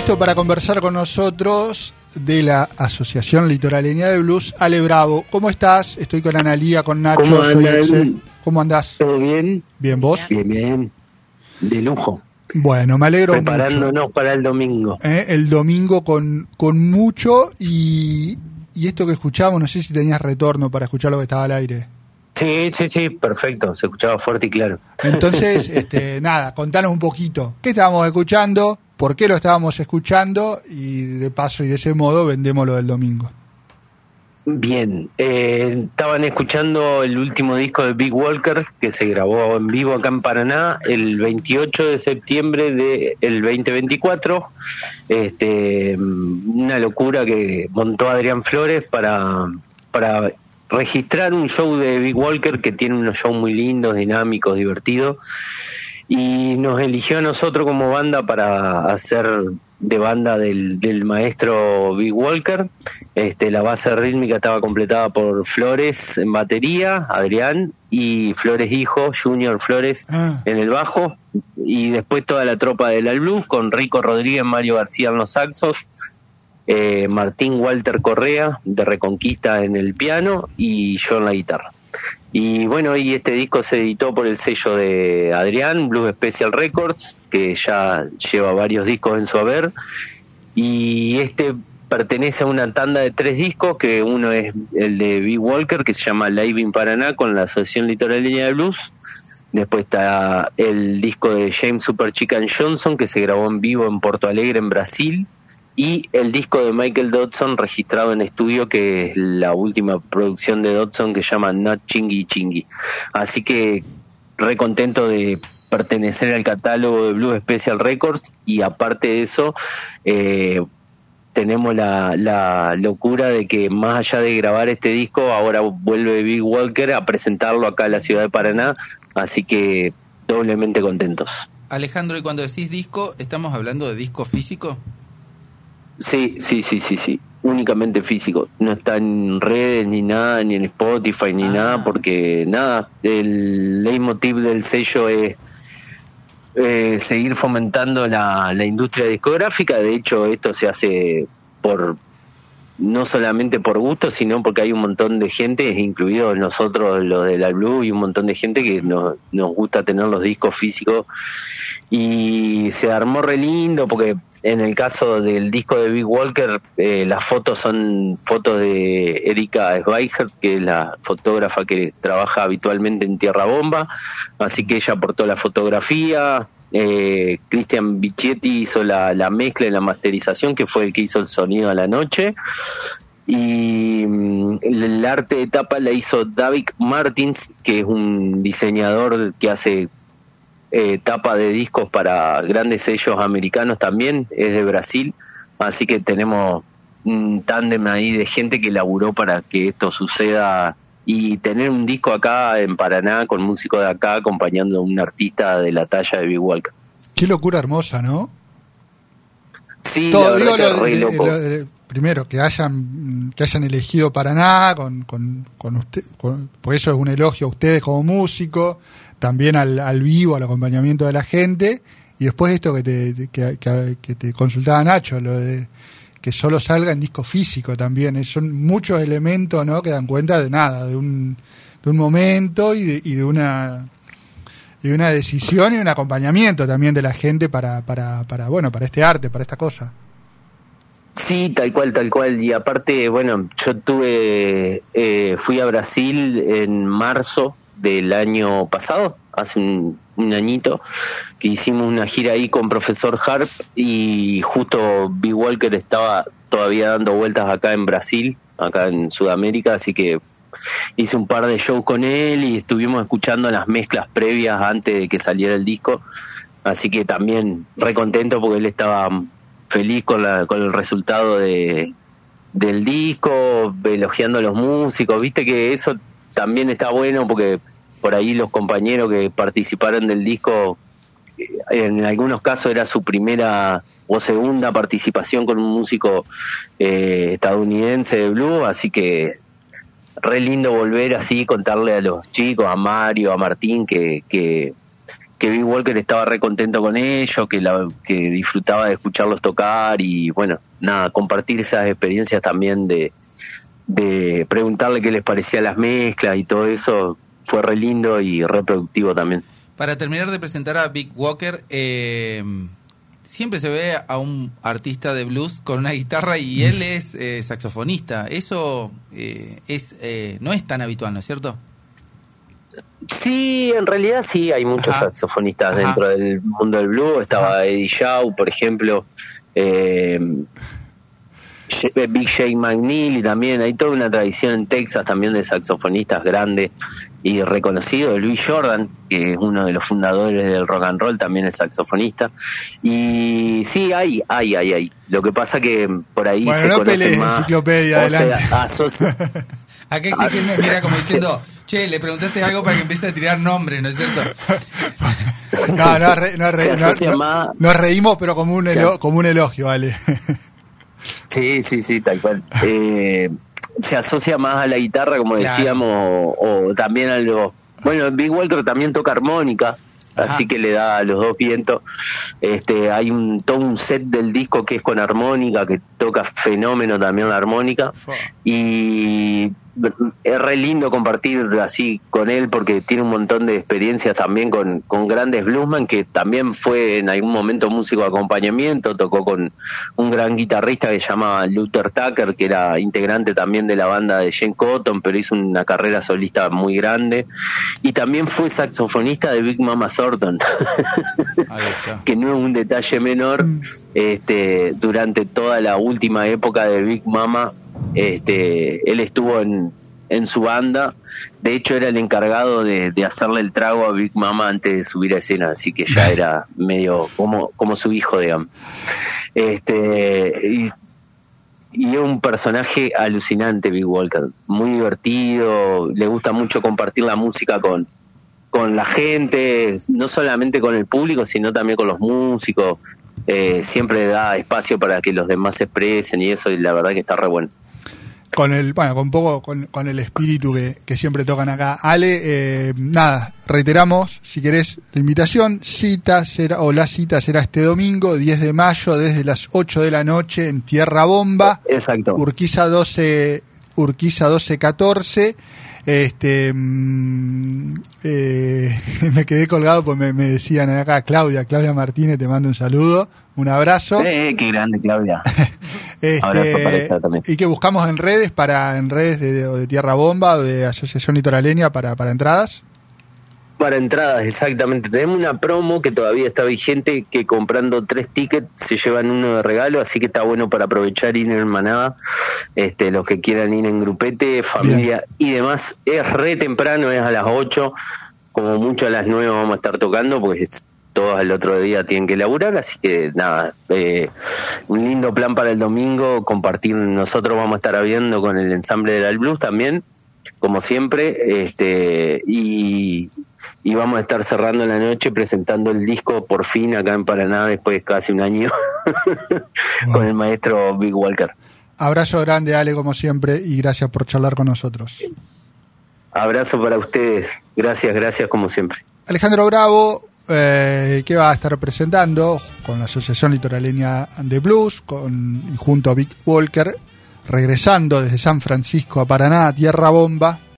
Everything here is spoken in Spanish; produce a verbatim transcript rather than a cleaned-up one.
listo para conversar con nosotros de la Asociación Litoraleña de Blues, Ale Bravo. ¿Cómo estás? Estoy con Analía, con Nacho, ¿Cómo soy andan? Exe. ¿Cómo andás? ¿Todo bien? Bien, ¿vos? Bien, bien. De lujo. Bueno, me alegro mucho. Preparándonos para el domingo. ¿Eh? El domingo con, con mucho y, y esto que escuchamos, no sé si tenías retorno para escuchar lo que estaba al aire. Sí, sí, sí, perfecto. Se escuchaba fuerte y claro. Entonces, este, nada, contanos un poquito. ¿Qué estábamos escuchando? ¿Por qué lo estábamos escuchando? Y de paso y de ese modo vendemos lo del domingo. Bien, eh, estaban escuchando el último disco de Big Walker que se grabó en vivo acá en Paraná el veintiocho de septiembre del veinte veinticuatro. Este, una locura que montó Adrián Flores para, para registrar un show de Big Walker que tiene unos shows muy lindos, dinámicos, divertidos. Y nos eligió a nosotros como banda para hacer de banda del, del maestro Big Walker. Este, la base rítmica estaba completada por Flores en batería, Adrián, y Flores hijo, Junior Flores, ah. en el bajo, y después toda la tropa del Al Blues con Rico Rodríguez, Mario García en los saxos, eh, Martín Walter Correa de Reconquista en el piano y yo en la guitarra. Y bueno, y este disco se editó por el sello de Adrián, Blues Special Records, que ya lleva varios discos en su haber, y este pertenece a una tanda de tres discos, que uno es el de Big Walker, que se llama Live in Paraná, con la Asociación Litoraleña de Blues. Después está el disco de James Super Chicken Johnson, que se grabó en vivo en Porto Alegre, en Brasil, y el disco de Michael Dodson registrado en estudio, que es la última producción de Dodson, que se llama Not Chingy Chingy. Así que re contento de pertenecer al catálogo de Blues Special Records, y aparte de eso eh, tenemos la, la locura de que más allá de grabar este disco, ahora vuelve Big Walker a presentarlo acá en la ciudad de Paraná, así que doblemente contentos. Alejandro, y cuando decís disco, ¿estamos hablando de disco físico? Sí, sí, sí, sí, sí, únicamente físico, no está en redes ni nada, ni en Spotify ni ah. nada, porque nada, el leitmotiv del sello es eh, seguir fomentando la, la industria discográfica. De hecho, esto se hace por no solamente por gusto, sino porque hay un montón de gente, incluidos nosotros los de la Blue, y un montón de gente que nos, nos gusta tener los discos físicos, y se armó re lindo porque en el caso del disco de Big Walker, eh, las fotos son fotos de Erika Schweiger, que es la fotógrafa que trabaja habitualmente en Tierra Bomba, así que ella aportó la fotografía. eh, Cristian Bichetti hizo la, la mezcla y la masterización, que fue el que hizo el sonido a la noche, y mm, el, el arte de tapa la hizo David Martins, que es un diseñador que hace Eh, tapa de discos para grandes sellos americanos, también es de Brasil, así que tenemos un tándem ahí de gente que laburó para que esto suceda, y tener un disco acá en Paraná con músicos de acá acompañando a un artista de la talla de Big Walker. Qué locura hermosa, ¿no? Sí, todo, la digo, verdad lo, que re lo, loco. Lo, lo, primero que hayan que hayan elegido Paraná con con con usted, con, por eso es un elogio a ustedes como músicos, también al, al vivo, al acompañamiento de la gente, y después esto que te que, que, que te consultaba Nacho, lo de que solo salga en disco físico también, es, son muchos elementos, ¿no?, que dan cuenta de nada, de un de un momento y de, y de una y de una decisión y un acompañamiento también de la gente para para para bueno, para este arte, para esta cosa. Sí, tal cual, tal cual. Y aparte, bueno, yo tuve, eh, fui a Brasil en marzo del año pasado, hace un, un añito, que hicimos una gira ahí con Profesor Harp, y justo Big Walker estaba todavía dando vueltas acá en Brasil, acá en Sudamérica, así que hice un par de shows con él y estuvimos escuchando las mezclas previas antes de que saliera el disco, así que también re contento porque él estaba feliz con la con el resultado de del disco, elogiando a los músicos. Viste que eso también está bueno, porque por ahí los compañeros que participaron del disco, en algunos casos era su primera o segunda participación con un músico eh, estadounidense de blues, así que re lindo volver así, contarle a los chicos, a Mario, a Martín, que que que Big Walker estaba re contento con ellos, que, la, que disfrutaba de escucharlos tocar y bueno, nada, compartir esas experiencias también de, de preguntarle qué les parecía las mezclas y todo eso, fue re lindo y re productivo también. Para terminar de presentar a Big Walker, eh, siempre se ve a un artista de blues con una guitarra y él es eh, saxofonista. Eso eh, es eh, no es tan habitual, ¿no es cierto? Sí, en realidad sí, hay muchos Ajá. saxofonistas Ajá. dentro del mundo del blues. Estaba Ajá. Eddie Shaw, por ejemplo, eh, Big Jay McNeil, y también hay toda una tradición en Texas también de saxofonistas grandes y reconocidos. Louis Jordan, que es uno de los fundadores del rock and roll, también es saxofonista. Y sí, hay, hay, hay, hay. Lo que pasa que por ahí bueno, se no conocen pelees, más. enciclopedia, o adelante. sea, asocia, Acá exige, mira, como diciendo, che, le preguntaste algo para que empiece a tirar nombres, ¿no es cierto? No, no, re, no, re, Se no, asocia no, más- nos reímos, pero como un, elo, Sí. como un elogio, vale. Sí, sí, sí, tal cual. Eh, se asocia más a la guitarra, como Claro. decíamos, o, o también a los... Bueno, Big Walker también toca armónica, Ajá. así que le da a los dos vientos. Este, hay un todo un set del disco que es con armónica, que toca fenómeno también la armónica. Fua. Y es re lindo compartir así con él porque tiene un montón de experiencias también con, con grandes bluesman, que también fue en algún momento músico de acompañamiento, tocó con un gran guitarrista que se llama Luther Tucker, que era integrante también de la banda de Jane Cotton, pero hizo una carrera solista muy grande, y también fue saxofonista de Big Mama Thornton Ahí está. que no es un detalle menor. Este, durante toda la última época de Big Mama, este, él estuvo en, en su banda. De hecho, era el encargado de, de hacerle el trago a Big Mama antes de subir a escena, así que ya era medio como, como su hijo, digamos. Este, y, y es un personaje alucinante, Big Walker, muy divertido, le gusta mucho compartir la música con con la gente, no solamente con el público, sino también con los músicos. Eh, siempre da espacio para que los demás se expresen y eso, y la verdad que está re bueno. Con el, bueno, con poco, con, con el espíritu que, que siempre tocan acá. Ale, eh, nada, reiteramos, si querés, la invitación, cita será, o la cita será este domingo, diez de mayo, desde las ocho de la noche, en Tierra Bomba. Exacto. Urquiza doce, Urquiza doce catorce. Este mm, eh, me quedé colgado porque me, me decían acá, Claudia, Claudia Martínez, te mando un saludo, un abrazo. Eh, qué grande, Claudia. Este, Abrazo para ella también. y que buscamos en redes para en redes de, de, de Tierra Bomba o de Asociación Litoraleña para, para entradas. Para entradas, exactamente. Tenemos una promo que todavía está vigente, que comprando tres tickets se llevan uno de regalo, así que está bueno para aprovechar ir en manada. Este, los que quieran ir en grupete, familia y demás. Es re temprano, es a las ocho, como mucho a las nueve vamos a estar tocando, porque es, todos el otro día tienen que laburar, así que nada, eh, un lindo plan para el domingo, compartir. Nosotros vamos a estar abriendo con el ensamble del Al Blues también, como siempre, este, y y vamos a estar cerrando la noche presentando el disco por fin acá en Paraná después de casi un año Wow. con el maestro Big Walker. Abrazo grande, Ale, como siempre, y gracias por charlar con nosotros. Abrazo para ustedes, gracias, gracias como siempre. Alejandro Bravo, eh, que va a estar presentando con la Asociación Litoraleña de Blues con, y junto a Big Walker, regresando desde San Francisco a Paraná, Tierra Bomba,